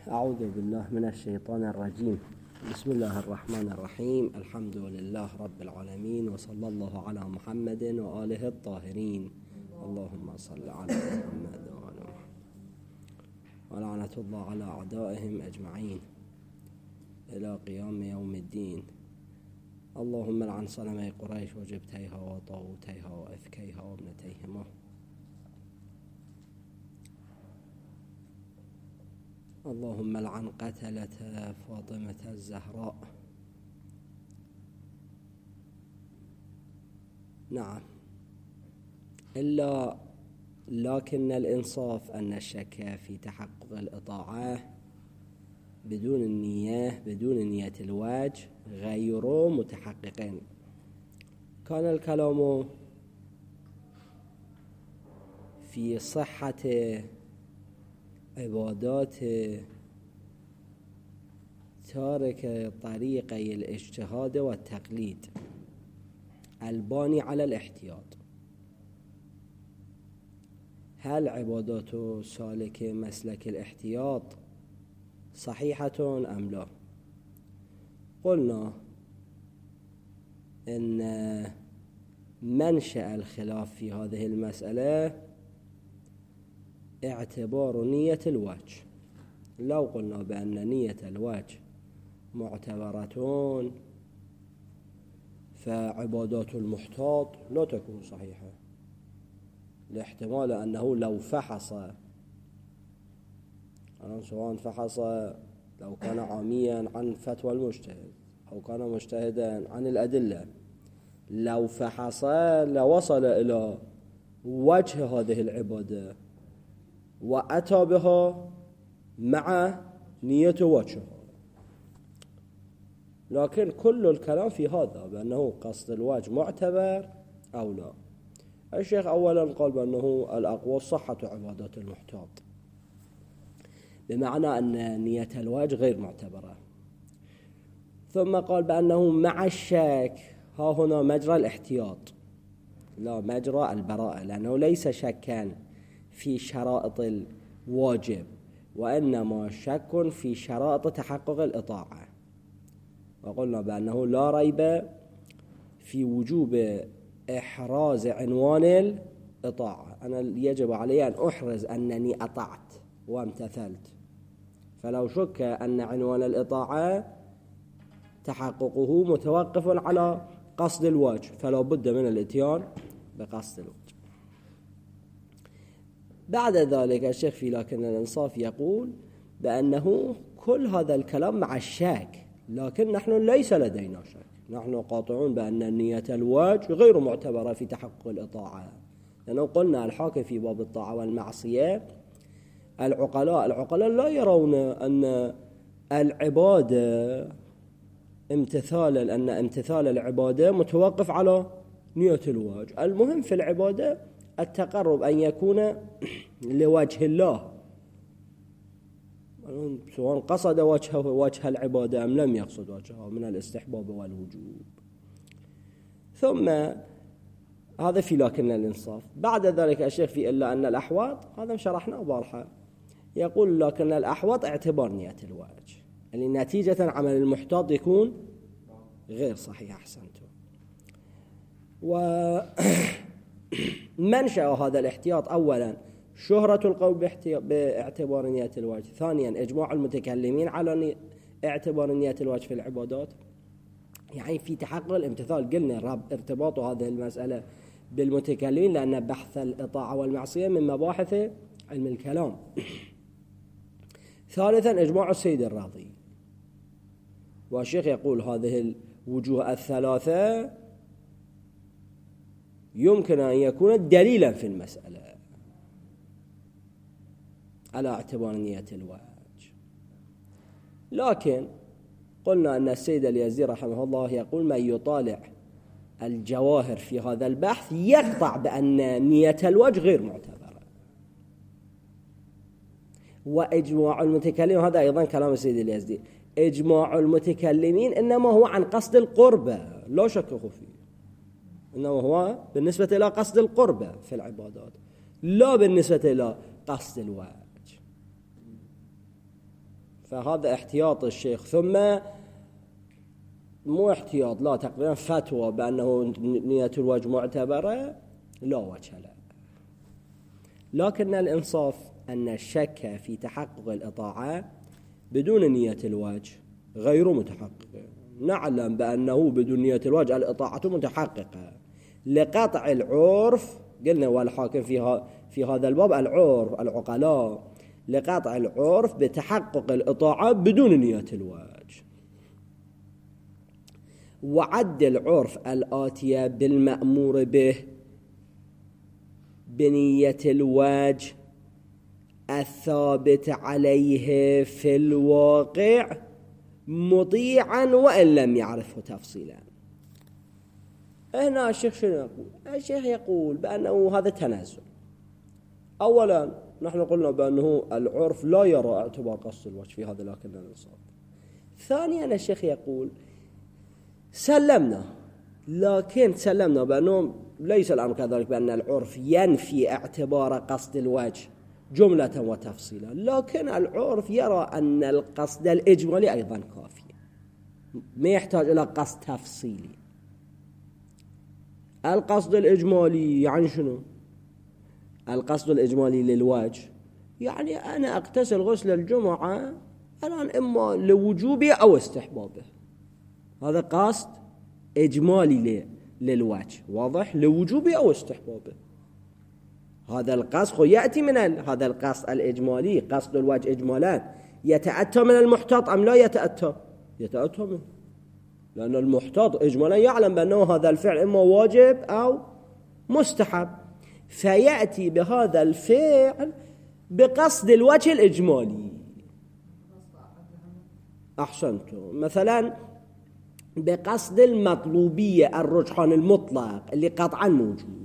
أعوذ بالله من الشيطان الرجيم. بسم الله الرحمن الرحيم. الحمد لله رب العالمين، وصلى الله على محمد وآله الطاهرين. اللهم صل على محمد وآل محمد، ولعنة الله على أعدائهم أجمعين إلى قيام يوم الدين. اللهم لعن صنمي قريش وجبتيها وطاغوتيها وأفكيها وابنتيهما. اللهم لعن قتلة فاطمة الزهراء. نعم، لكن الإنصاف أن الشك في تحقق الإطاعة بدون نية الوجه غير متحققين. كان الكلام في صحة عبادات تارك طريقي الاجتهاد والتقليد الباني على الاحتياط. هل عبادات سالك مسلك الاحتياط صحيحة أم لا؟ قلنا إن منشأ الخلاف في هذه المسألة اعتبار نية الوجه. لو قلنا بأن نية الوجه معتبرة فعبادات المحتاط لا تكون صحيحة، لاحتمال أنه لو فحص، سواء فحص لو كان عاميا عن فتوى المجتهد أو كان مجتهدا عن الأدلة، لو فحص لوصل إلى وجه هذه العبادة وأتى بها مع نية وجهها. لكن كل الكلام في هذا بأنه قصد الوجه معتبر أو لا. الشيخ أولا قال بأنه الأقوى صحة عبادات المحتاط، بمعنى أن نية الوجه غير معتبرة. ثم قال بأنه مع الشك ها هنا مجرى الاحتياط لا مجرى البراءة، لأنه ليس شكا في شرائط الواجب، وإنما شك في شرائط تحقق الإطاعة. وقلنا بأنه لا ريب في وجوب إحراز عنوان الإطاعة. أنا يجب علي أن أحرز أنني أطعت وامتثلت، فلو شك أن عنوان الإطاعة تحققه متوقف على قصد الوجه فلا بد من الاتيان بقصد الوجه. بعد ذلك الشيخ في لكن الإنصاف يقول بأنه كل هذا الكلام مع الشك، لكن نحن ليس لدينا شك، نحن قاطعون بأن نية الوجه غير معتبرة في تحقق الإطاعة. لأنه قلنا الحاكم في باب الطاعة والمعصية العقلاء لا يرون أن العبادة امتثال العبادة متوقف على نية الوجه. المهم في العبادة التقرب أن يكون لوجه الله، سواء قصد وجه العبادة أم لم يقصد وجهها من الاستحباب والوجوب. ثم هذا في لكن الإنصاف. بعد ذلك الشيخ في إلا أن الأحوط، هذا شرحناه بارحة، يقول لكن الأحوط اعتبار نية الوجه، يعني نتيجة عمل المحتاط يكون غير صحيح. أحسنتم. ومنشأ هذا الاحتياط أولا شهرة القول باعتبار نية الوجه، ثانيا إجماع المتكلمين على اعتبار نية الوجه في العبادات، يعني في تحقق الامتثال. قلنا ارتباط هذه المسألة بالمتكلمين لأن بحث الإطاعة والمعصية من مباحث علم الكلام. ثالثا إجماع السيد الراضي. والشيخ يقول هذه الوجوه الثلاثة يمكن أن يكون دليلا في المسألة على اعتبار نية الوجه. لكن قلنا أن السيد اليزدي رحمه الله يقول من يطالع الجواهر في هذا البحث يقطع بأن نية الوجه غير معتبرة. وإجماع المتكلمين، هذا أيضا كلام السيد اليزدي، إجماع المتكلمين إنما هو عن قصد القربة لا شك فيه، إنما هو بالنسبة إلى قصد القربة في العبادات لا بالنسبة إلى قصد الوجه. فهذا احتياط الشيخ، ثم مو احتياط، لا تقريبا فتوى بأنه نية الوجه معتبرة، لا وجه له. لكن الإنصاف أن الشك في تحقق الإطاعة بدون نية الوجه غير متحقق. نعلم بأنه بدون نية الوجه الإطاعة متحققة لقطع العرف، قلنا والحاكم في هذا الباب العرف العقلاء، لقطع العرف بتحقق الإطاعة بدون نية الوجه. وعد العرف الآتية بالمأمور به بنية الوجه الثابت عليه في الواقع مطيعا وإن لم يعرفه تفصيلا. هنا الشيخ شنو يقول؟ الشيخ يقول بأنه هذا تنازل. أولا نحن قلنا بأنه العرف لا يرى اعتبار قصد الوجه في هذا، لكن الإنصاف. ثانيا الشيخ يقول سلمنا، لكن سلمنا بأنه ليس الأمر كذلك، بأن العرف ينفي اعتبار قصد الوجه جملة وتفصيلا، لكن العرف يرى أن القصد الإجمالي أيضا كافي، ما يحتاج إلى قصد تفصيلي. القصد الإجمالي يعني شنو؟ القصد الإجمالي للوجه يعني أنا أغتسل غسل الجمعة الآن إما لوجوبه أو استحبابه، هذا قصد إجمالي للوجه، واضح؟ لوجوبه أو استحبابه. هذا القصد يأتي من هذا القصد الإجمالي، قصد الوجه إجمالا يتأتى من المحتاط أم لا يتأتى؟ يتأتى منه، لأن المحتاط إجمالا يعلم بأنه هذا الفعل إما واجب أو مستحب، فيأتي بهذا الفعل بقصد الوجه الإجمالي. أحسنتم. مثلا بقصد المطلوبية الرجحان المطلق اللي قطعا موجود.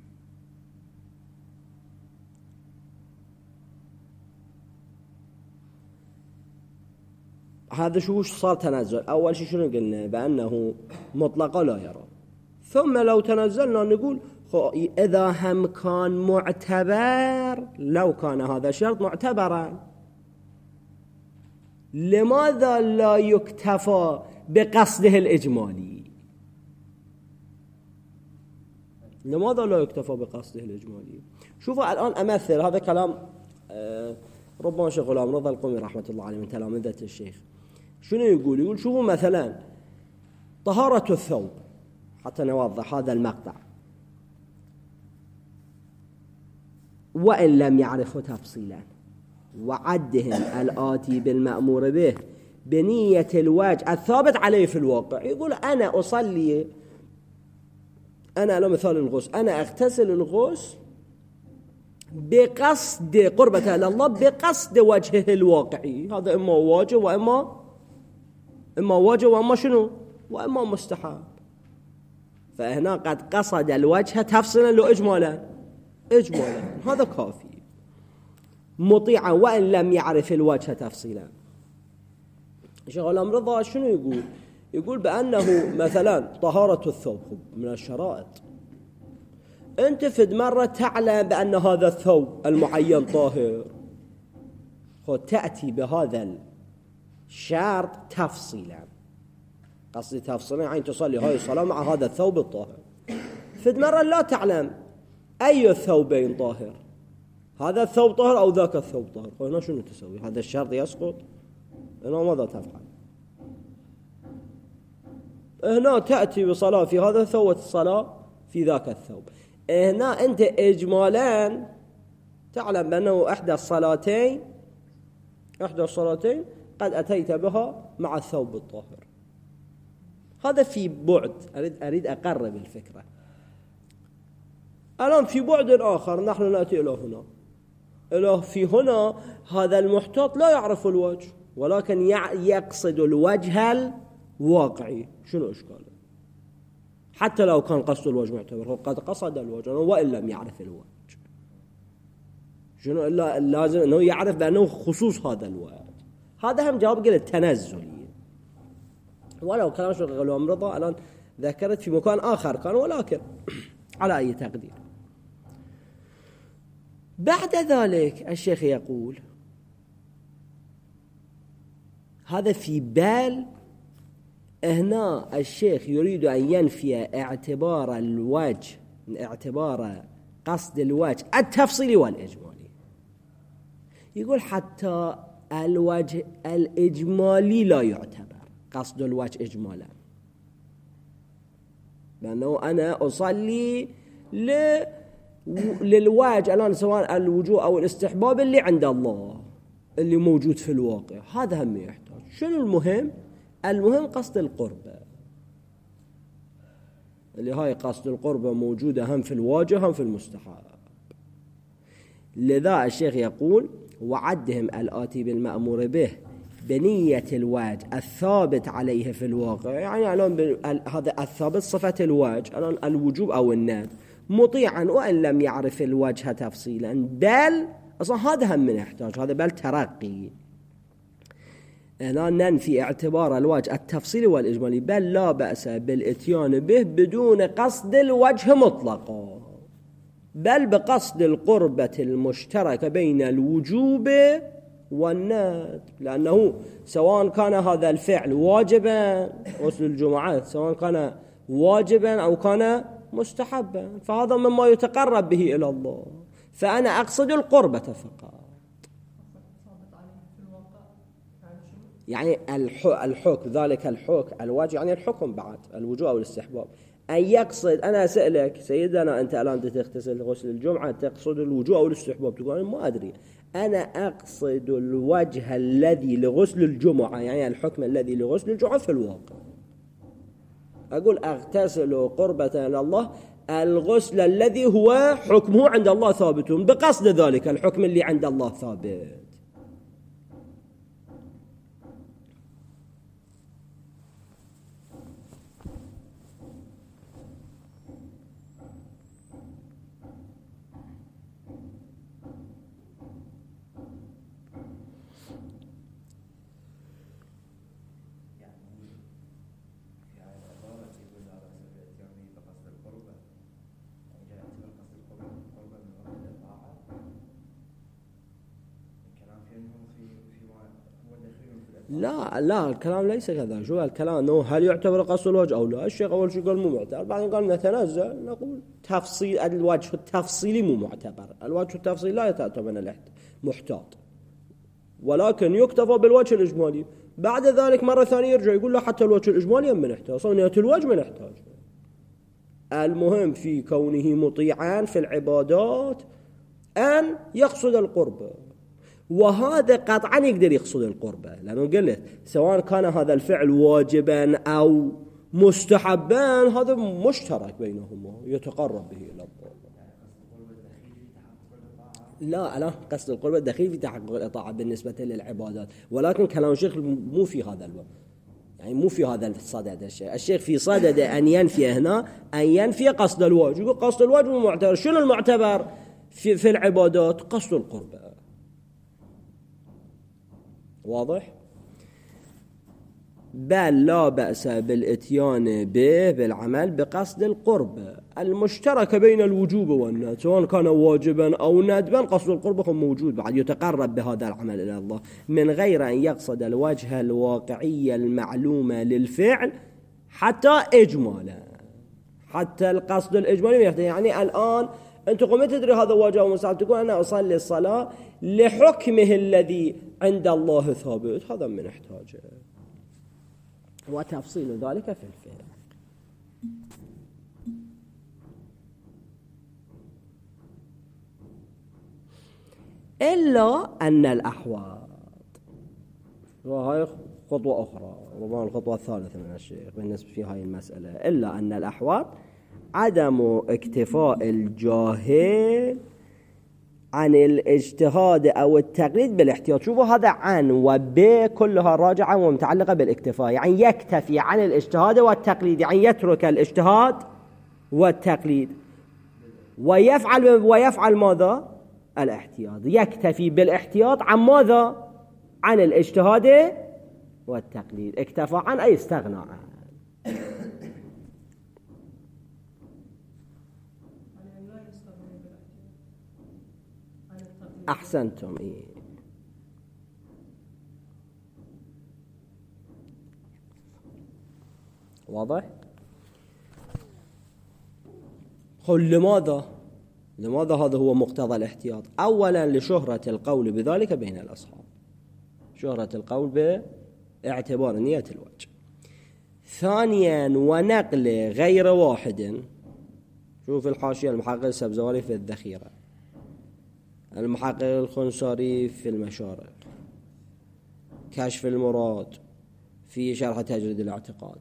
هذا شوش صار تنزل. أول شيء شنو قلنا؟ بأنه مطلقا لا يرى. ثم لو تنزلنا نقول إذا هم كان معتبر، لو كان هذا شرط معتبرا، لماذا لا يكتفى بقصده الإجمالي؟ لماذا لا يكتفى بقصده الإجمالي؟ شوفوا الآن أمثل، هذا كلام ربما شيخ غلام رضا القومي رحمة الله عليه من تلامذة الشيخ. شنو يقول؟ يقول شوفوا مثلا طهارة الثوب، حتى نوضح هذا المقطع، وإن لم يعرفه تفصيلا، وعدهم الآتي بالمأمور به بنية الوجه الثابت عليه في الواقع. يقول أنا أصلي، أنا له مثال الغسل، أنا أغتسل الغسل بقصد قربة إلى الله، بقصد وجهه الواقعي، هذا إما واجب وإما واجب وإما شنو؟ وإما مستحب. فهنا قد قصد الوجه تفصيلا لو إجمالا، هذا كافي. مطيعا وإن لم يعرف الوجه تفصيلا. شيخ غلام رضا شنو يقول؟ يقول بأنه مثلا طهارة الثوب من الشرائط، أنت في مرة تعلم بأن هذا الثوب المعين طاهر، تأتي بهذا الشرط تفصيلا، قصدي تفصيلا يعني تصلي هاي الصلاة مع هذا الثوب الطاهر. في مرة لا تعلم أي الثوبين طاهر، هذا الثوب طاهر أو ذاك الثوب طاهر، هنا شنو تسوي؟ هذا الشرط يسقط، هنا ماذا تفعل؟ هنا تأتي بصلاة في هذا الثوب والصلاة في ذاك الثوب. هنا أنت إجمالا تعلم بأنه إحدى الصلاتين قد أتيت بها مع الثوب الطاهر. هذا في بعد، أريد أقرب الفكرة. الآن في بعد آخر نحن نأتي إلى في هنا هذا المحتاط لا يعرف الوجه، ولكن يقصد الوجه الواقعي. شنو إشكاله؟ حتى لو كان قصد الوجه معتبر، هو قد قصد الوجه وإن لم يعرف الوجه. شنو إلا لازم أنه يعرف بأنه خصوص هذا الوجه. هذا هم جواب قلت تنزلي، ولو كلام شيخ غلام رضا الآن ذكرت في مكان آخر كان، ولكن على أي تقدير. بعد ذلك الشيخ يقول هذا في بال. هنا الشيخ يريد أن ينفي اعتبار الوجه، اعتبار قصد الوجه التفصيلي والإجمالي. يقول حتى الوجه الإجمالي لا يعتبر قصد الوجه إجمالا، لأنه أنا أصلي للوجه الآن سواء الوجوه أو الاستحباب اللي عند الله اللي موجود في الواقع، هذا هم يحتاج. شنو المهم؟ المهم قصد القربة، اللي هاي قصد القربة موجودة هم في الواجه هم في المستحب. لذا الشيخ يقول وعدهم الآتي بالمأمور به بنية الوجه الثابت عليه في الواقع. يعني الآن هذا الثابت صفة الوجه، الآن الوجوب أو الندب، مطيعا وإن لم يعرف الوجه تفصيلا، بل أصلا هذا هم من يحتاج، هذا بل ترقي. هنا ننفي اعتبار الوجه التفصيلي والإجمالي، بل لا بأس بالإتيان به بدون قصد الوجه مطلقا، بل بقصد القربة المشتركة بين الوجوب والندب، لأنه سواء كان هذا الفعل واجبا غسل الجمعة، سواء كان واجبا أو كان مستحبا، فهذا مما يتقرب به إلى الله، فأنا أقصد القربة فقط. يعني الحكم ذلك الحكم الواجب، يعني الحكم بعد الوجوب أو الاستحباب، أن يقصد. أنا أسألك سيدنا أنت الآن تغتسل غسل الجمعة، تقصد الوجوب أو الاستحباب؟ تقول أنا ما أدري، أنا أقصد الوجه الذي لغسل الجمعة، يعني الحكم الذي لغسل الجمعة في الواقع. أقول أغتسل قربة إلى الله، الغسل الذي هو حكمه عند الله ثابت، بقصد ذلك الحكم اللي عند الله ثابت. لا الكلام ليس كذا. شو الكلام؟ انه هل يعتبر قصد الوجه او لا؟ الشيخ اول شيء قال مو معتبر، بعدين قال نتنزل نقول تفصيل الوجه التفصيلي مو معتبر. الوجه التفصيلي لا يتأتى من محتاط، ولكن يكتفى بالوجه الاجمالي. بعد ذلك مرة ثانية يرجع يقول لا حتى الوجه الإجمالي من يحتاج، صنية الوجه من يحتاج. المهم في كونه مطيعان في العبادات أن يقصد القربة، وهذا قطعا يقدر يقصد القربة، لأنه قلت سواء كان هذا الفعل واجبا أو مستحبا هذا مشترك بينهما يتقرب به إلى الله. لا قصد القربة الدخيل في تحقق الإطاعة بالنسبة للعبادات، ولكن كلام الشيخ مو في هذا الوقت، يعني مو في هذا الصدد. الشيخ في صدد أن ينفي هنا، أن ينفي قصد الواجب. يقول قصد الواجب معتبر. شنو المعتبر في العبادات؟ قصد القربة. واضح؟ بل لا بأس بالإتيان به بالعمل بقصد القربة المشتركة بين الوجوب والندب، سواء كان واجبا أو ندبا قصد القربة موجود بعد، يتقرب بهذا العمل إلى الله من غير أن يقصد الوجه الواقعي المعلومة للفعل حتى إجمالا. حتى القصد الإجمالي يعني الآن أنت قمت تدري هذا واجب أو مستحب، تقول أنا أصلي الصلاة لحكمه الذي عند الله ثابت، هذا من احتاجه، وتفصيل ذلك في الفعل. إلا أن الأحوال، وهي خطوة أخرى ربما الخطوة الثالثة من الشيخ بالنسبة في هاي المسألة، إلا أن الأحوال عدم اكتفاء الجاهل عن الاجتهاد أو التقليد بالاحتياط. شوفوا هذا عن وب كلها راجعة ومتعلقة بالاكتفاء، يعني يكتفي عن الاجتهاد والتقليد، يعني يترك الاجتهاد والتقليد ويفعل ماذا؟ الاحتياط. يكتفي بالاحتياط عن ماذا؟ عن الاجتهاد والتقليد. اكتفى عن أي استغنى عن. أحسنتم. واضح؟ قل لماذا هذا هو مقتضى الاحتياط؟ أولا لشهرة القول بذلك بين الأصحاب، شهرة القول باعتبار نية الوجه. ثانيا ونقل غير واحد، شوف الحاشية المحقق السبزواري في الذخيرة، المحقق الخنصاري في المشارق، كشف المراد في شرح تجريد الاعتقاد،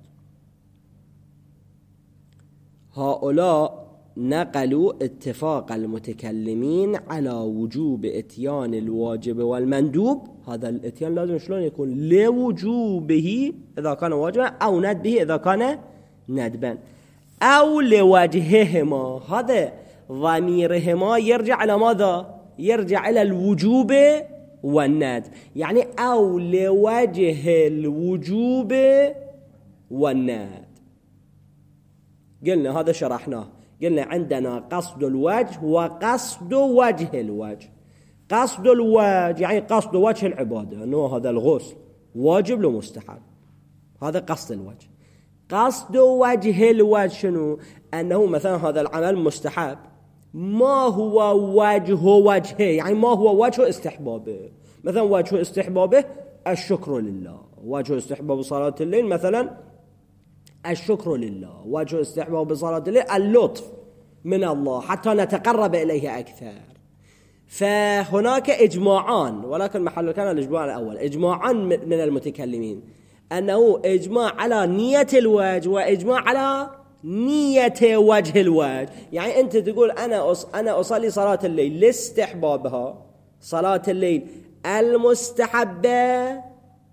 هؤلاء نقلوا اتفاق المتكلمين على وجوب اتيان الواجب والمندوب. هذا الاتيان لازم شلون يكون؟ لوجوبه إذا كان واجبا، أو ندبه إذا كان ندبا، أو لوجههما. هذا ضميرهما يرجع إلى ماذا؟ يرجع إلى الوجوب والندب، يعني أو لوجه الوجوب والندب. قلنا هذا شرحناه، قلنا عندنا قصد الوجه وقصد وجه الوجه. قصد الوجه يعني قصد وجه العبادة، أنه هذا الغسل واجب لو مستحب، هذا قصد الوجه. قصد وجه الوجه شنو؟ أنه مثلا هذا العمل مستحب، ما هو وجهه؟ يعني ما هو وجه استحبابه؟ مثلا وجه استحبابه الشكر لله، وجه استحباب صلاة الليل مثلا الشكر لله، وجه استحباب صلاة الليل اللطف من الله حتى نتقرب إليه أكثر. فهناك إجماعان، ولكن محل كان الإجماع الأول إجماعان من المتكلمين، أنه إجماع على نية الوجه وإجماع على نية وجه الوجه. يعني أنت تقول أنا أصلي صلاة الليل لاستحبابها، صلاة الليل المستحبة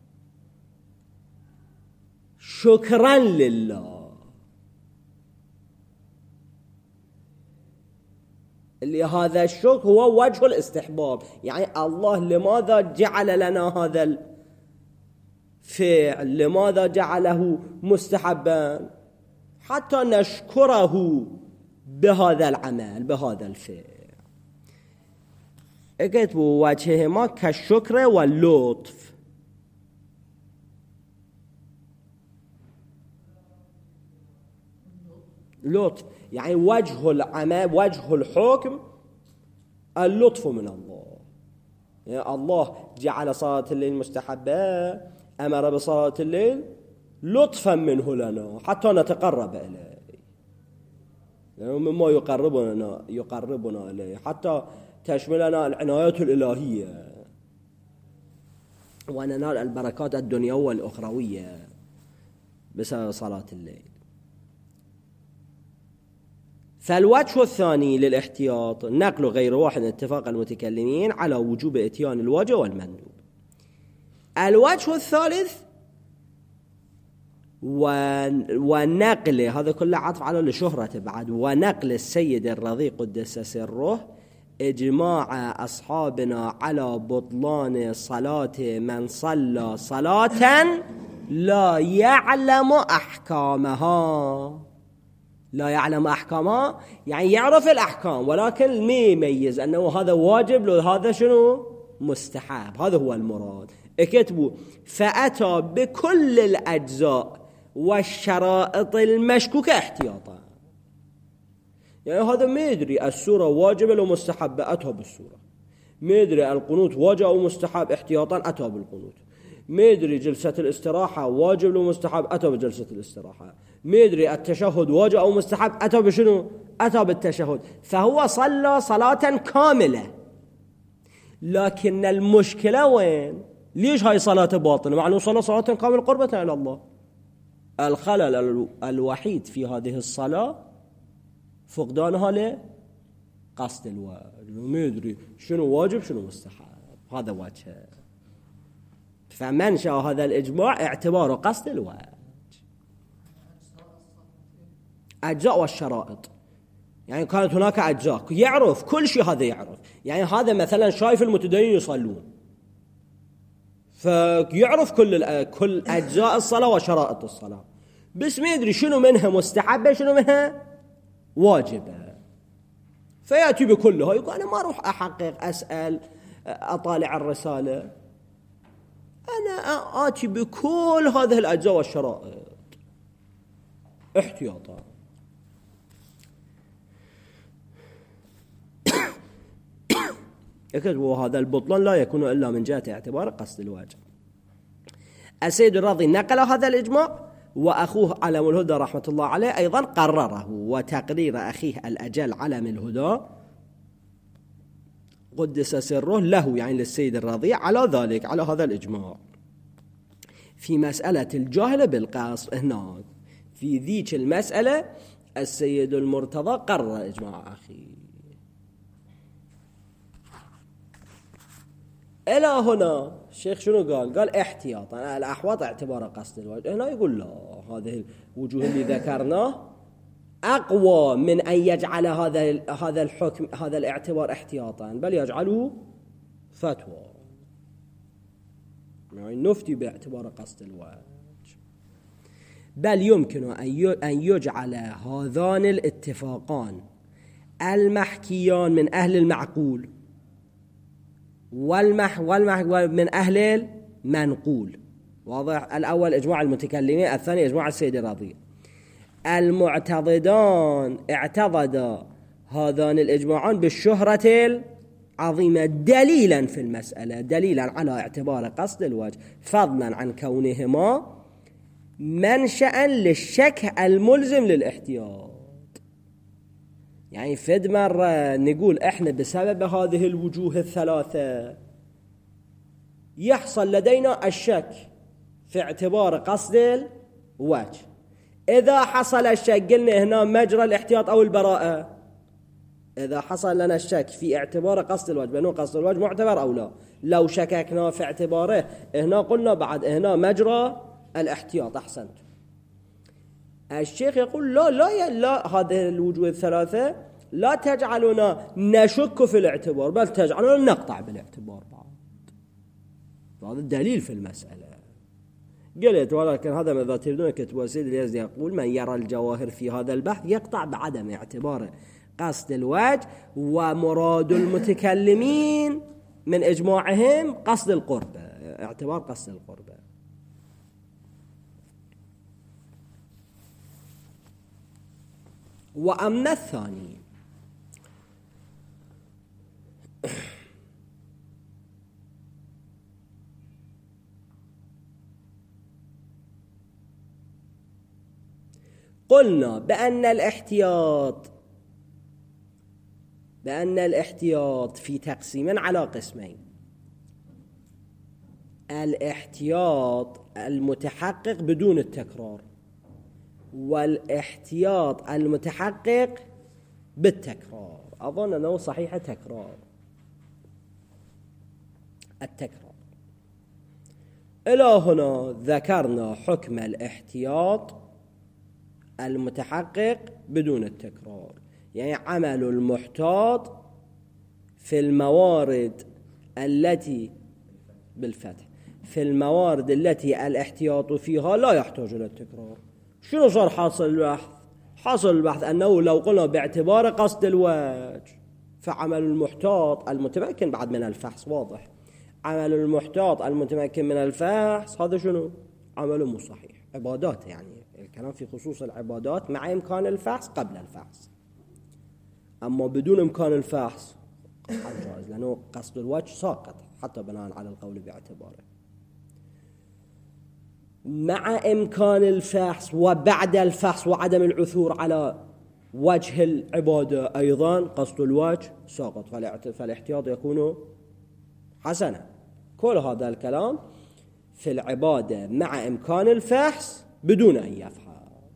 شكرا لله، اللي هذا الشكر هو وجه الاستحباب. يعني الله لماذا جعل لنا هذا الفعل؟ لماذا جعله مستحبا؟ حتى نشكره بهذا العمل، بهذا الفعل. اكتبوا وجههما كالشكر واللطف. لطف يعني وجه العمل، وجه الحكم اللطف من الله. يعني الله جعل صلاة الليل مستحبة، أمر بصلاة الليل لطفا منه لنا حتى نتقرب إليه، يعني مما يقربنا إليه، حتى تشملنا العنايات الإلهية وننال البركات الدنيوية والأخروية بسبب صلاة الليل. فالوجه الثاني للاحتياط نقل غير واحد اتفاق المتكلمين على وجوب اتيان الواجب والمندوب. الوجه الثالث ونقل، هذا كله عطف على لشهرته بعد، ونقل السيد الرضي قدس سره إجماع أصحابنا على بطلان صلاة من صلى صلاة لا يعلم أحكامها. لا يعلم أحكامها يعني يعرف الأحكام ولكن ما يميز أنه هذا واجب لو هذا شنو مستحب. هذا هو المراد. اكتبوا فأتى بكل الأجزاء والشرائط المشكوكة احتياطا. يعني هذا ما يدري السورة واجبة لو مستحبة، أتى بالسورة. ما يدري القنوت واجب أو مستحب احتياطا، أتى بالقنوت. ما يدري جلسة الاستراحة واجب لو مستحب، أتى بجلسة الاستراحة. ما يدري التشهد واجب أو مستحب، أتى بشنو؟ أتى بالتشهد. فهو صلى صلاة كاملة. لكن المشكلة وين؟ ليش هاي صلاة باطنة مع أنه صلى صلاة كاملة قربة إلى الله؟ الخلل الوحيد في هذه الصلاة فقدانها لقصد الواجب. ما يدري شنو واجب شنو مستحب، هذا وجهه. فمنشأ هذا الإجماع اعتباره قصد الواجب. أجزاء والشرائط يعني كانت هناك أجزاء يعرف كل شيء، هذا يعرف. يعني هذا مثلا شايف المتدين يصلون فيعرف كل أجزاء الصلاة وشرائط الصلاة، بس ما يدري شنو منها مستحبة شنو منها واجبة. فيأتي بكلها، يقول أنا ما أروح أحقق أسأل أطالع الرسالة، أنا آتي بكل هذه الأجزاء والشرائط. احتياطا. وهذا البطلان لا يكون إلا من جهة اعتبار قصد الوجه. السيد الرضي نقل هذا الإجماع، وأخوه علم الهدى رحمة الله عليه أيضا قرره، وتقرير أخيه الأجل علم الهدى قدس سره له، يعني للسيد الرضي، على ذلك، على هذا الإجماع في مسألة الجاهل بالقصد. هناك في ذيك المسألة السيد المرتضى قرر إجماع أخيه. إلى هنا الشيخ شنو قال؟ قال احتياطا الأحوط اعتبار قصد الوجه. هنا يقول لا، هذه الوجوه اللي ذكرناه أقوى من أن يجعل هذا الحكم، هذا الاعتبار احتياطا، بل يجعله فتوى، يعني نفتي باعتبار قصد الوجه. بل يمكن أن يجعل هذان الاتفاقان المحكيان من أهل المعقول من أهل المنقول. واضح؟ الأول إجماع المتكلمين، الثاني إجماع السيد الرضي. المعتضدان اعتضد هذان الإجماعان بالشهرة العظيمة دليلا في المسألة، دليلا على اعتبار قصد الوجه، فضلا عن كونهما منشأ للشك الملزم للاحتياط. يعني فد مرة نقول احنا بسبب هذه الوجوه الثلاثة يحصل لدينا الشك في اعتبار قصد الوجه. إذا حصل الشك قلنا هنا مجرى الاحتياط أو البراءة. إذا حصل لنا الشك في اعتبار قصد الوجه، بأنه قصد الوجه معتبر أو لا، لو شككنا في اعتباره هنا قلنا بعد هنا مجرى الاحتياط. أحسنت. الشيخ يقول لا هذه الوجوه الثلاثة لا تجعلنا نشك في الاعتبار، بل تجعلنا نقطع بالاعتبار بعد. هذا الدليل في المسألة. قلت ولكن هذا ماذا تريدون كتب سيد اليزدي يقول من يرى الجواهر في هذا البحث يقطع بعدم اعتبار قصد الوجه، ومراد المتكلمين من إجماعهم قصد القربة، اعتبار قصد القربة. وأما الثاني قلنا بأن الاحتياط في تقسيم على قسمين: الاحتياط المتحقق بدون التكرار، والاحتياط المتحقق بالتكرار. أظن أنه صحيح التكرار. إلى هنا ذكرنا حكم الاحتياط المتحقق بدون التكرار، يعني عمل المحتاط في الموارد التي بالفتح، في الموارد التي الاحتياط فيها لا يحتاج إلى التكرار. شنو صار حاصل البحث؟ حاصل البحث أنه لو قلنا باعتبار قصد الوجه فعمل المحتاط المتمكن بعد من الفحص، واضح، عمل المحتاط المتمكن من الفحص هذا شنو؟ عمله مو صحيح. عبادات، يعني الكلام في خصوص العبادات مع إمكان الفحص قبل الفحص، أما بدون إمكان الفحص جائز، لأنه قصد الوجه ساقط حتى بناء على القول باعتباره. مع إمكان الفحص وبعد الفحص وعدم العثور على وجه العبادة أيضا قصد الوجه ساقط، فالاحتياط يكون حسنا. كل هذا الكلام في العبادة مع إمكان الفحص بدون أن يفحص.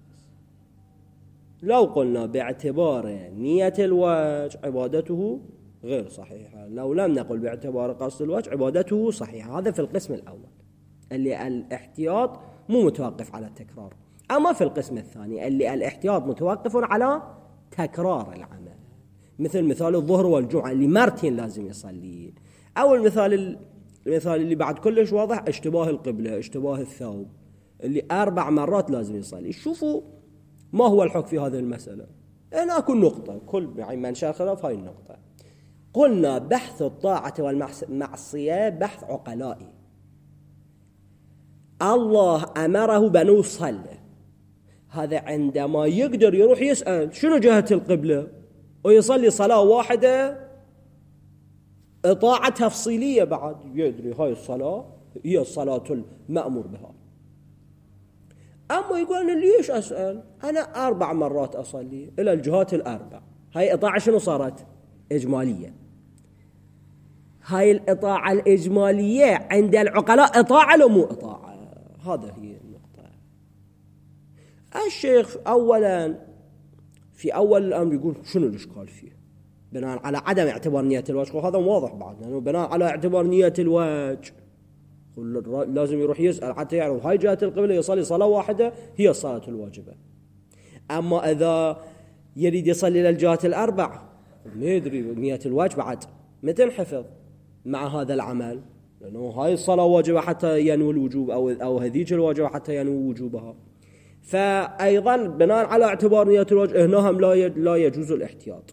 لو قلنا باعتبار نية الوجه عبادته غير صحيحة، لو لم نقل باعتبار قصد الوجه عبادته صحيحة. هذا في القسم الأول اللي الاحتياط مو متوقف على التكرار. أما في القسم الثاني اللي الاحتياط متوقف على تكرار العمل، مثل مثال الظهر والجمعة اللي مرتين لازم يصلي، أو المثال اللي بعد كلش واضح اشتباه القبلة، اشتباه الثوب، اللي 4 مرات لازم يصلي. شوفوا ما هو الحكم في هذه المسألة. هنا أكون نقطة، كل يعني منشأ خلاف هاي النقطة. قلنا بحث الطاعة والمعصية بحث عقلائي. الله أمره بأنه يصلي، هذا عندما يقدر يروح يسأل شنو جهة القبلة ويصلي صلاة واحدة إطاعة تفصيلية، بعد يدري هاي الصلاة هي الصلاة المأمور بها. أما يقول أنا ليش أسأل؟ أنا 4 مرات أصلي إلى الجهات الأربع. هاي إطاعة شنو صارت؟ إجمالية. هاي الإطاعة الإجمالية عند العقلاء إطاعة لو مو إطاعة؟ هذا هي النقطة. الشيخ أولا في أول الأمر يقول شنو الإشكال فيه؟ بناء على عدم اعتبار نية الوجه، وهذا واضح بعد، لأنه بناء على اعتبار نية الوجه لازم يروح يسأل حتى يعرف هاي جهة القبلة يصلي صلاة واحدة هي الصلاة الواجبة. أما إذا يريد يصلي للجهات الأربع ما يدري نية الوجه بعد ما تنحفظ مع هذا العمل، لأنه هاي الصلاة واجبة حتى ينوي الوجوب أو هذيك الواجبة حتى ينوي وجوبها. فأيضا بناء على اعتبار نية الوجه هناهم لا يجوز الاحتياط.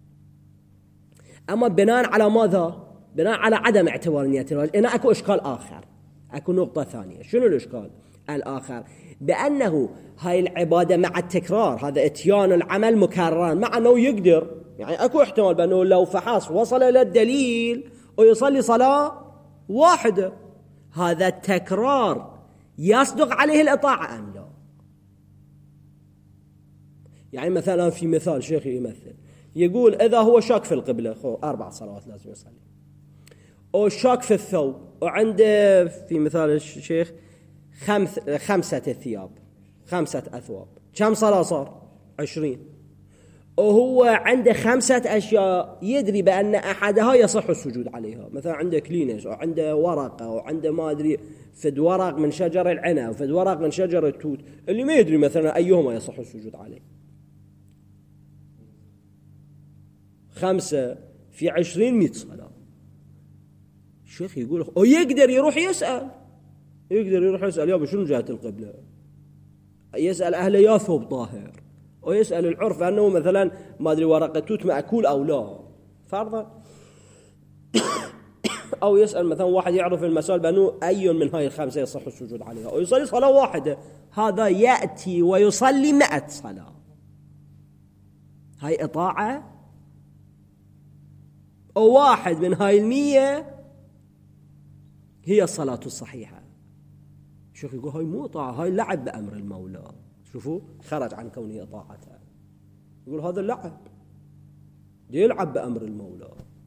أما بناء على ماذا؟ بناء على عدم اعتبار نية الوجه هنا أكو إشكال آخر، أكو نقطة ثانية. شنو الإشكال الآخر؟ بأنه هاي العبادة مع التكرار، هذا اتيان العمل مكررا، مع أنه يقدر، يعني أكو احتمال بأنه لو فحص وصل إلى الدليل ويصلي صلاة واحدة، هذا التكرار يصدق عليه الإطاعة أم لا؟ يعني مثلا في مثال شيخي يمثل يقول إذا هو شاك في القبلة 4 صلوات لازم يصلي، أو شاك في الثوب، وعنده في مثال الشيخ 5 ثياب 5 أثواب، كم صلاة صار؟ 20. وهو عنده 5 أشياء يدري بأن أحدها يصح السجود عليها، مثلا عنده كلينس أو عنده ورقة أو عنده ما أدري فد ورق من شجر العنب وفد ورق من شجر التوت، اللي ما يدري مثلا أيهما يصح السجود عليه. 5 في 20 100 صلاة. الشيخ يقول ويقدر يروح يسأل، يابا شنو جهة القبلة؟ يسأل أهل يا ثوب طاهر، ويسأل العرف أنه مثلا ما أدري ورقة توت مأكول أو لا فرضا، أو يسأل مثلا واحد يعرف المسائل بأنه أي من هاي ال5 يصح السجود عليها، ويصلي صلاة واحدة. هذا يأتي ويصلي 100 صلاة. هاي إطاعة؟ أو واحد من هاي 100 هي الصلاة الصحيحة. الشيخ يقول هاي مو طاعة، هاي لعب بأمر المولى. شوفوا خرج عن كونه طاعته، يقول هذا اللعب يلعب بأمر المولى.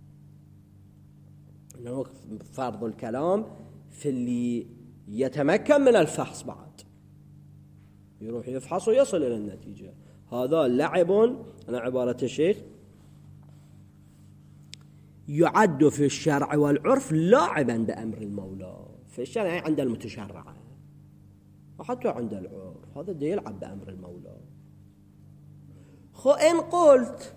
إنه فرض الكلام في اللي يتمكن من الفحص، بعد يروح يفحص ويصل إلى النتيجة. هذا لعب، أنا عبارة الشيخ يعد في الشرع والعرف لاعبا بأمر المولى. في الشرع عند المتشرع وحتى عند العرف هذا ده يلعب بأمر المولى. إن قلت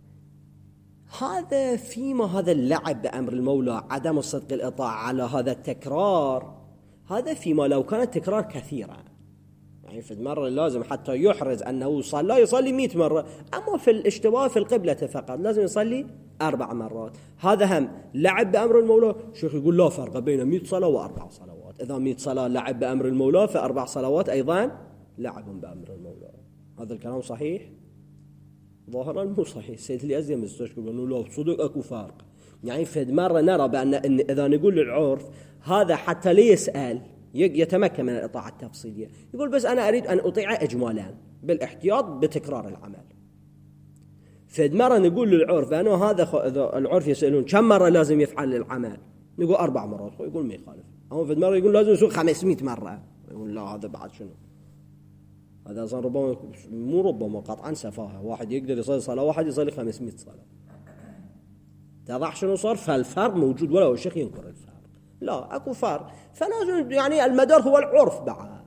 هذا فيما هذا اللعب بأمر المولى عدم الصدق الإطاعة على هذا التكرار، هذا فيما لو كان التكرار كثيرا، يعني في المرة لازم حتى يحرز أنه يصلي 100 مرة. أما في الاشتباه في القبلة فقط لازم يصلي 4 مرات. هذا هم لعب بأمر المولى. الشيخ يقول لا فرق بين 100 صلاة و4 صلوات. إذا 100 صلاة لعب بأمر المولى ف4 صلوات أيضا لعب بأمر المولى. هذا الكلام صحيح؟ ظاهرا مو صحيح. سيد الأزدي مستشكل أنه لا صدق أكو فرق. يعني في مرة نرى بأن إذا نقول للعرف هذا حتى ليسأل يتمكن من الإطاعة التفصيلية، يقول بس أنا أريد أن أطيع إجمالا بالاحتياط بتكرار العمل. فد مرة نقول للعرف أنه هذا العرف يسألون كم مرة لازم يفعل العمل، نقول 4 مرات، يقول ما يخالف. أما فد مرة يقول لازم يسوق 500 مرة، يقول لا هذا بعد شنو، هذا أصلا ربما قطعا سفاهة. واحد يقدر يصلي صلاة واحد يصلي 500 صلاة. تضح شنو صار؟ فالفرق موجود ولا الشيخ ينكر الفرق، لا أكو فرق. فلازم يعني المدار هو العرف بعد.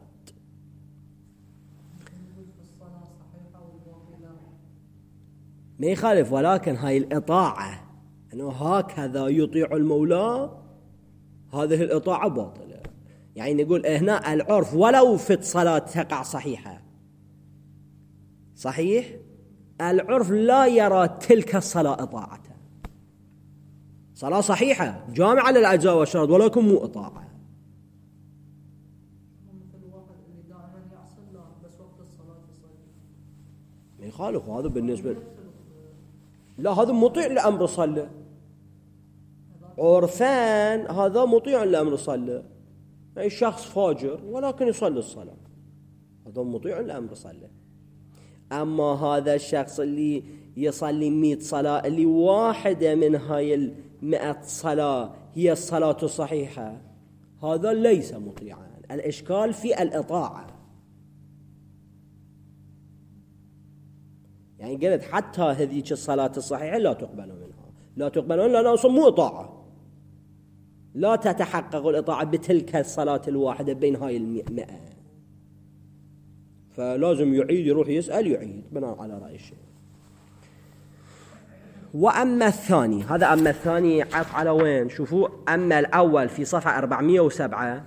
ما يخالف، ولكن هاي الإطاعة أنه هكذا يطيع المولى، هذه الإطاعة باطلة. يعني نقول هنا العرف ولو في الصلاة تقع صحيحة، صحيح العرف لا يرى تلك الصلاة إطاعة، صلاة صحيحة جامعة للأجزاء والشرط ولكن مو إطاعة. يخالف هذا بالنسبة لا، هذا مطيع لأمر صلى عرفان، هذا مطيع لأمر صلى، يعني شخص فاجر ولكن يصلي الصلاة، هذا مطيع لأمر صلى. أما هذا الشخص اللي يصلي 100 صلاة، اللي واحدة من هاي 100 صلاة هي الصلاة الصحيحة، هذا ليس مطيعا. الإشكال في الإطاعة. يعني قلت حتى هذيك الصلاة الصحيحة لا تقبل منها، لا تقبل منها لأنها أصلا مو إطاعة، لا تتحقق الإطاعة بتلك الصلاة الواحدة بين هاي 100. فلازم يعيد، يروح يسأل يعيد بناء على رأي الشيخ. وأما الثاني، هذا أما الثاني عف على وين؟ شوفوا، أما الأول في صفحة 407،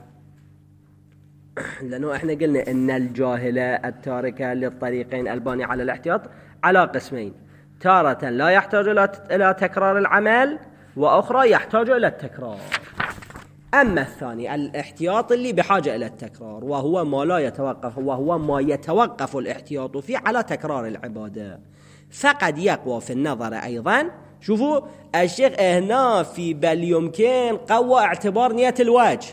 لأنه إحنا قلنا إن الجاهلة التاركة للطريقين الباني على الاحتياط على قسمين، تارة لا يحتاج إلى تكرار العمل، وأخرى يحتاج إلى التكرار. أما الثاني الاحتياط اللي بحاجة إلى التكرار، وهو ما لا يتوقف، وهو ما يتوقف الاحتياط فيه على تكرار العبادة، فقد يقوى في النظر أيضا. شوفوا الشيخ هنا في بل يمكن قوى اعتبار نية الوجه.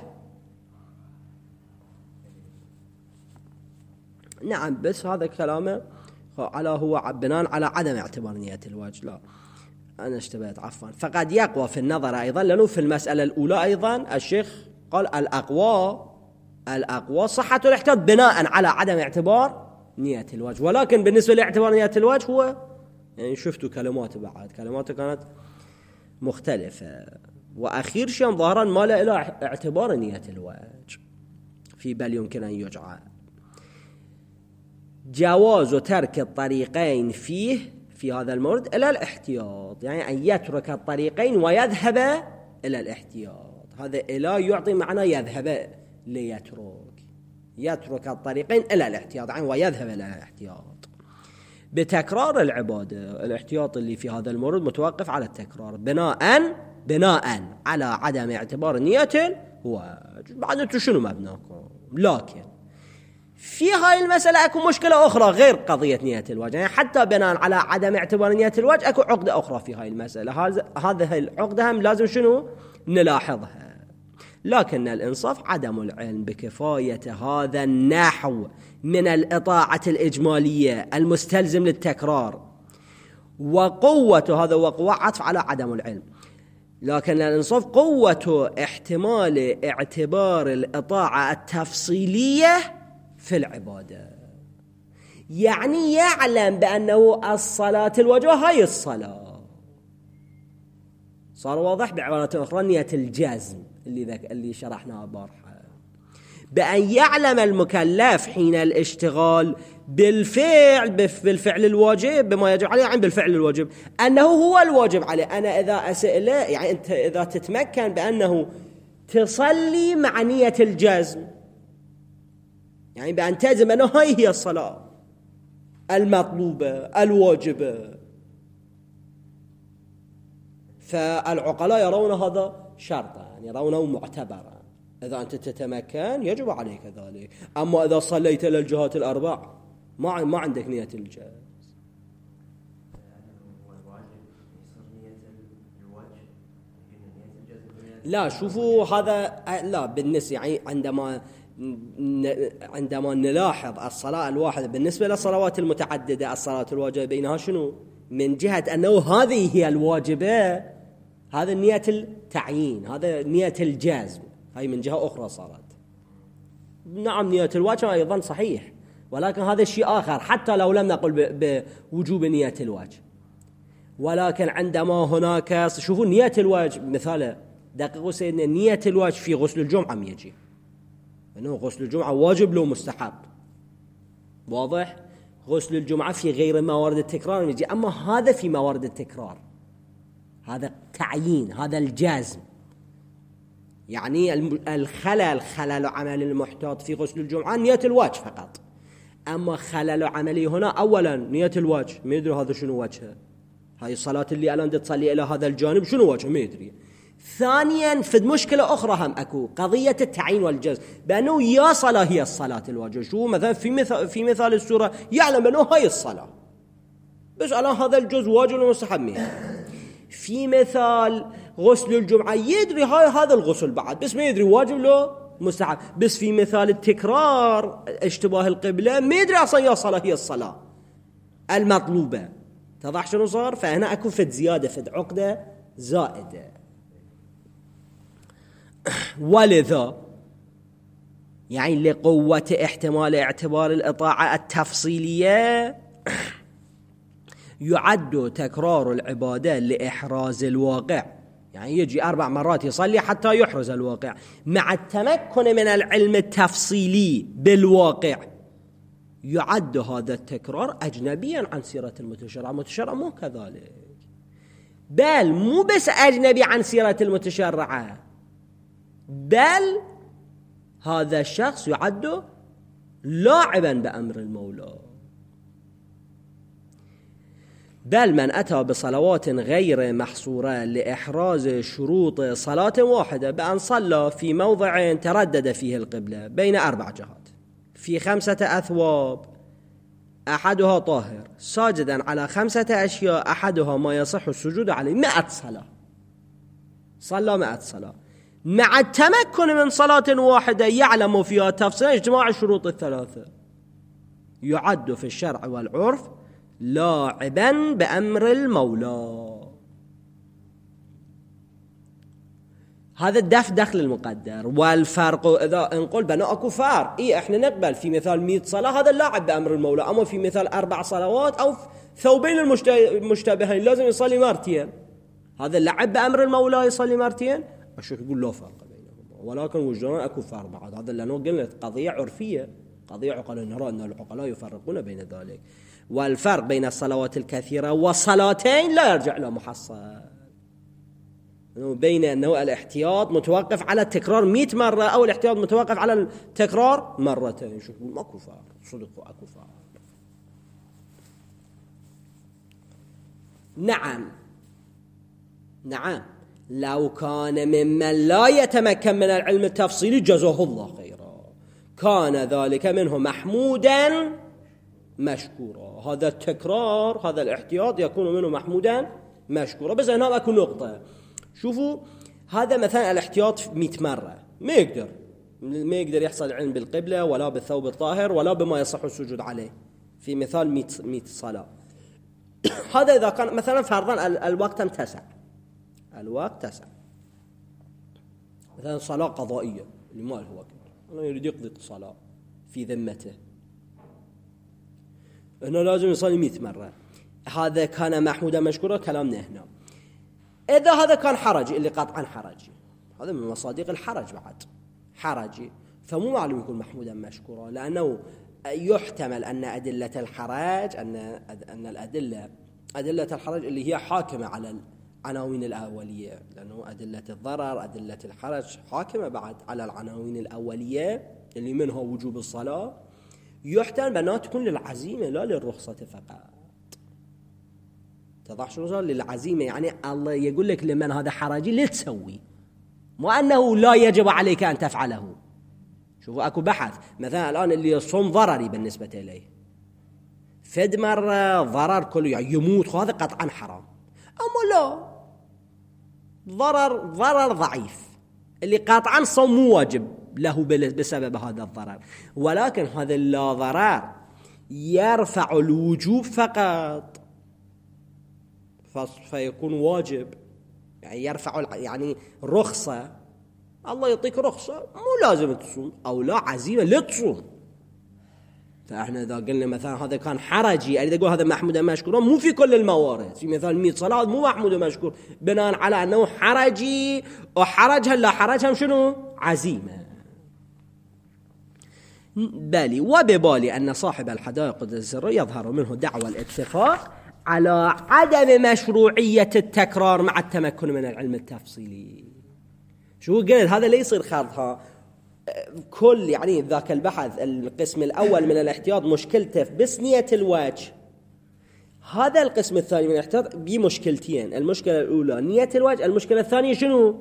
نعم، بس هذا كلامه على هو بناء على عدم اعتبار نية الوجه. لا، أنا اشتبهت، عفوا. فقد يقوى في النظر أيضا، لأنه في المسألة الأولى أيضا الشيخ قال الأقوى صحة الاحتياط بناء على عدم اعتبار نية الوجه، ولكن بالنسبة لاعتبار نية الوجه هو يعني شفتوا كلماته بعد، كلماته كانت مختلفة. وأخير شيء ظاهرا ما لا إلى اعتبار نية الوجه في بل يمكن أن يجعل جواز ترك الطريقين فيه في هذا المورد إلى الاحتياط، يعني أن يترك الطريقين ويذهب إلى الاحتياط. هذا إلى يعطي معنى يذهب يترك الطريقين إلى الاحتياط، يعني ويذهب إلى الاحتياط بتكرار العبادة. الاحتياط اللي في هذا المورد متوقف على التكرار بناء على عدم اعتبار نية الوجه. بعد انتو شنو مبناكم؟ لكن في هاي المسألة أكو مشكلة أخرى غير قضية نية الوجه، يعني حتى بناء على عدم اعتبار نية الوجه أكو عقدة أخرى في هاي المسألة. هذه العقدة هم لازم شنو نلاحظها. لكن الإنصاف عدم العلم بكفاية هذا النحو من الإطاعة الإجمالية المستلزم للتكرار، وقوة هذا وقوة عطف على عدم العلم. لكن الإنصاف قوة احتمال اعتبار الإطاعة التفصيلية في العبادة، يعني يعلم بأنه الصلاة الوجه هاي الصلاة. صار واضح؟ بعبارة أخرى نية الجزم اللي شرحناها بارحة، بأن يعلم المكلف حين الاشتغال بالفعل الواجب بما يجب عليه، يعني بالفعل الواجب أنه هو الواجب عليه. أنا إذا أسئله، يعني أنت إذا تتمكن بأنه تصلي مع نية الجزم، يعني بأن تجزم أنه هي الصلاة المطلوبة الواجبة، فالعقلاء يرون هذا شرطا، يعني يرونه معتبرا. إذا أنت تتمكن يجب عليك ذلك. أما إذا صليت إلى الجهات الأربع ما عندك نية الجزم. لا، شوفوا هذا لا بالنسبة، يعني عندما نلاحظ الصلاة الواحدة بالنسبة للصلوات المتعددة، الصلاة الواجبة بينها شنو؟ من جهة أنه هذه هي الواجبة، هذا نية التعيين، هذا نية الجزم، هاي من جهة أخرى صارت. نعم نية الواجب أيضا صحيح، ولكن هذا شيء آخر حتى لو لم نقل بوجوب نية الواجب. ولكن عندما هناك شوفوا نية الواجب، مثال دقيقوا سيدنا، نية الواجب في غسل الجمعة يجي، أنه غسل الجمعة واجب لو مستحب، واضح؟ غسل الجمعة في غير موارد التكرار يجي، أما هذا في موارد التكرار، هذا تعيين، هذا الجازم، يعني خلل عمل المحتاط في غسل الجمعة نية الواجب فقط. أما خلل عملي هنا أولا نية الواجب، ما يدري هذا شنو وجهه، هاي الصلاة اللي الآن تصلي إلى هذا الجانب شنو وجهه ما يدري. ثانيا في مشكلة أخرى هم أكو قضية التعيين والجزم، بأنه يا صلاة هي الصلاة الواجب. شو مثلا في مثال السورة يعلم أنه هاي الصلاة، بس الان هذا الجزء واجب ومستحب منه. في مثال غسل الجمعة يدري هذا الغسل بعد، بس ما يدري واجب له مستحب. بس في مثال التكرار اشتباه القبلة ما يدري اصلا يا صلاة هي الصلاة المطلوبة. تضح شنو صار؟ فهنا اكو فد زيادة، فد عقدة زائدة. ولذا يعني لقوة احتمال اعتبار الإطاعة التفصيلية يعد تكرار العبادة لإحراز الواقع، يعني يجي 4 مرات يصلي حتى يحرز الواقع، مع التمكن من العلم التفصيلي بالواقع. يعد هذا التكرار أجنبيا عن سيرة المتشرع. المتشرع مو كذلك، بل مو بس أجنبي عن سيرة المتشرعة، بل هذا الشخص يعد لاعبا بأمر المولى. بل من أتى بصلوات غير محصورة لإحراز شروط صلاة واحدة، بأن صلى في موضع تردد فيه القبلة بين 4 جهات، في 5 أثواب أحدها طاهر، ساجدا على 5 أشياء أحدها ما يصح السجود عليه، 100 صلاة، صلى 100 صلاة، مع التمكن من صلاة واحدة يعلم فيها تفصيل اجتماع الشروط الثلاثة، يعد في الشرع والعرف لاعبا بأمر المولى. هذا دخل المقدر. والفرق إذا نقول بنا أكو فرق، إحنا نقبل في مثال 100 صلاة هذا اللاعب بأمر المولى، أما في مثال 4 صلوات أو ثوبين المشتبهين لازم يصلي مرتين، هذا اللاعب بأمر المولى يصلي مرتين. الشيخ يقول لا فرق بينهما، ولكن وجدنا أكو فرق بعد. هذا لأنه قلنا قضية عرفية، قضية عقلاء، نرى أن العقلاء يفرقون بين ذلك. والفرق بين الصلوات الكثيرة والصلاتين لا يرجع له محصل، بين أنه الاحتياط متوقف على التكرار 100 مرة أو الاحتياط متوقف على التكرار مرتين. شوف ماكو فرق، صدق أكو فرق. نعم لو كان ممن لا يتمكن من العلم التفصيلي جزاه الله خيرا كان ذلك منه محمودا مشكورا. هذا التكرار، هذا الاحتياط يكون منه محمودا مشكورا. بس هنا اكو نقطة، شوفوا هذا مثلا الاحتياط 100 مرة ما يقدر يحصل علم بالقبلة ولا بالثوب الطاهر ولا بما يصح السجود عليه في مثال 100 صلاة. هذا إذا كان مثلا فرضا الوقت 9، الوقت 9، مثلا صلاة قضائية اللي ما له وقت، أنا يريد يقضي صلاة في ذمته، هنا لازم يصلي 100 مرة. هذا كان محمودا مشكورا كلامنا هنا. إذا هذا كان حرجي، اللي قطعا حرجي، هذا من مصادق الحرج، بعد حرجي، فمو معلوم يكون محمودا مشكورا، لأنه يحتمل أن أدلة الحرج أن أدلة الحرج اللي هي حاكمة على العناوين الأولية، لأنه أدلة الضرر أدلة الحرج حاكمة بعد على العناوين الأولية اللي منها وجوب الصلاة، يحتمل بأنها تكون للعزيمة لا للرخصة فقط. تضح شنو صار؟ للعزيمة، يعني الله يقول لك لمن هذا حرجي لتسوي، مو أنه لا يجب عليك أن تفعله. شوفوا أكو بحث مثلا الآن اللي يصوم ضرري بالنسبة إليه، فد مرة ضرر كله يعني يموت، هذا قطعا حرام. أما لا، ضرر ضعيف اللي قطعا صوم مو واجب له بسبب هذا الضرر، ولكن هذا اللا ضرر يرفع الوجوب فقط فيكون واجب، يعني يرفع يعني رخصة. الله يعطيك رخصة مو لازم تصوم، أو لا عزيمة لا تصوم. فإحنا إذا قلنا مثلا هذا كان حرجي، يعني إذا قول هذا محمود مشكور، مو في كل الموارد، في مثال 100 صلاة مو محمود مشكور، بناء على أنه حرجي، وحرجها لا حرجها شنو؟ عزيمة. بالي وببالي أن صاحب الحدائق السر يظهر منه دعوى الاتفاق على عدم مشروعية التكرار مع التمكن من العلم التفصيلي. شو قلت؟ هذا لا يصير خلطها كل، يعني ذاك البحث القسم الأول من الاحتياط مشكلته بس نية الوجه، هذا القسم الثاني من الاحتياط بمشكلتين. المشكلة الأولى نية الوجه، المشكلة الثانية شنو؟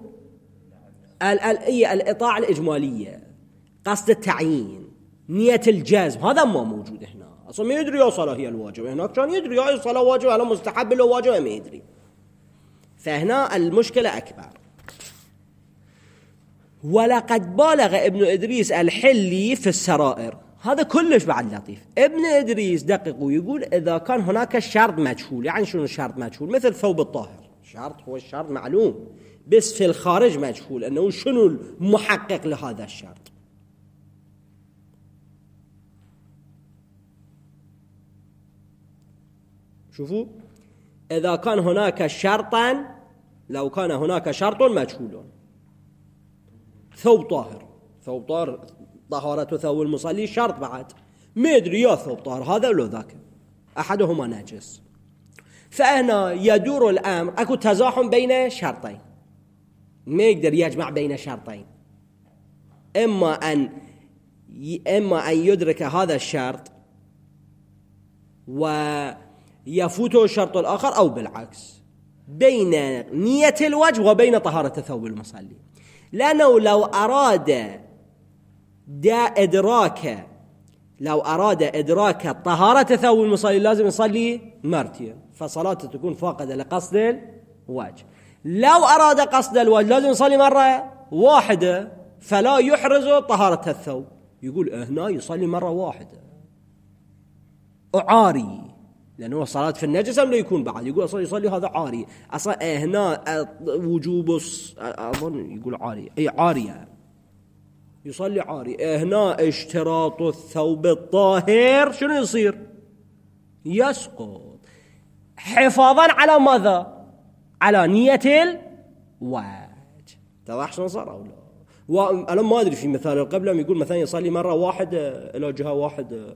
الإطاعة الإجمالية، قصد التعيين، نية الجزم، هذا ما موجود هنا. أصلا ما يدري يا صلاة هي الواجب، هناك كان يدري يا صلاة واجب على مستحب لو واجب ما يدري. فهنا المشكلة أكبر. ولقد بالغ ابن إدريس الحلي في السرائر، هذا كلش بعد لطيف. ابن إدريس دقق ويقول إذا كان هناك شرط مجهول. يعني شنو الشرط مجهول؟ مثل ثوب الطاهر، شرط هو الشرط معلوم بس في الخارج مجهول، أنه شنو المحقق لهذا الشرط. شوفوا، إذا كان هناك شرطا، لو كان هناك شرط مجهول، ثوب طاهر، ثوب طاهر طهارة ثوب المصلي شرط بعد، ما يدري يا ثوب طاهر هذا ولا ذاك، أحدهما نجس. فهنا يدور الأمر، أكو تزاحم بين شرطين، ما يقدر يجمع بين شرطين، إما أن يدرك هذا الشرط ويفوته الشرط الآخر، أو بالعكس بين نية الوجه وبين طهارة ثوب المصلي. لأنه لو أراد إدراك طهارة ثوب المصلي لازم يصلي مرتين، فصلاته تكون فاقدة لقصد الوجه. لو أراد قصد الوجه لازم يصلي مرة واحدة، فلا يحرز طهارة الثوب. يقول هنا يصلي مرة واحدة عاري، لأنه الصلاة في النجس لا يكون بعد، يقول أصلا يصلي هذا عاري. أصلا هنا وجوب أظن يقول عاري، أي عارية، يصلي عاري. هنا اشتراط الثوب الطاهر شنو يصير؟ يسقط، حفاظا على ماذا؟ على نية الوجه. تضح شنو صار أو لا؟ وأنا ما أدري في مثال القبلة يقول مثلا يصلي مرة واحدة إلى جهة واحدة،